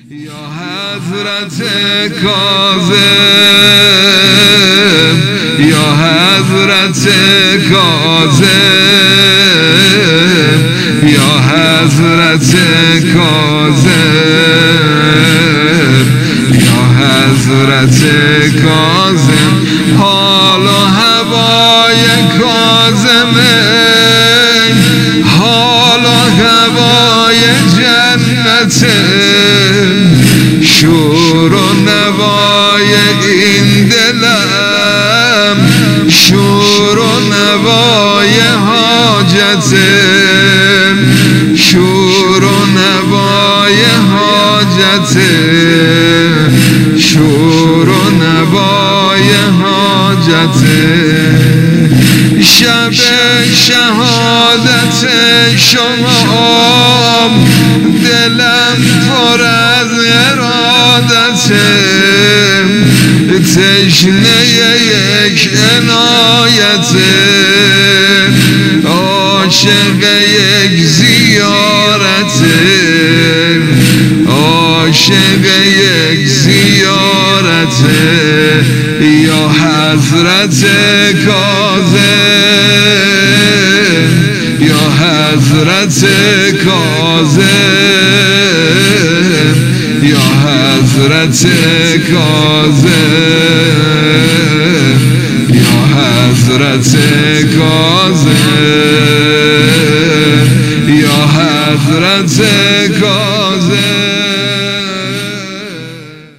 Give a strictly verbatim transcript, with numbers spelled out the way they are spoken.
یا حضرت کاظم، یا حضرت کاظم، یا حضرت کاظم، یا حضرت کاظم. حال و هوای کاظمه، حال و هوای جنته، شور و نوای این دلم، شور و نوای حاجته، شور و نوای حاجته، شور و نوای حاجته. شب شهادت شما دلم پر از ارادته، تشنه یک عنایته، عاشق یک زیارته، عاشق یک زیارته. یا حضرت کاظم، یا حضرت کاظم، یا حضرت کاظم، یا حضرت کاظم، یا حضرت کاظم.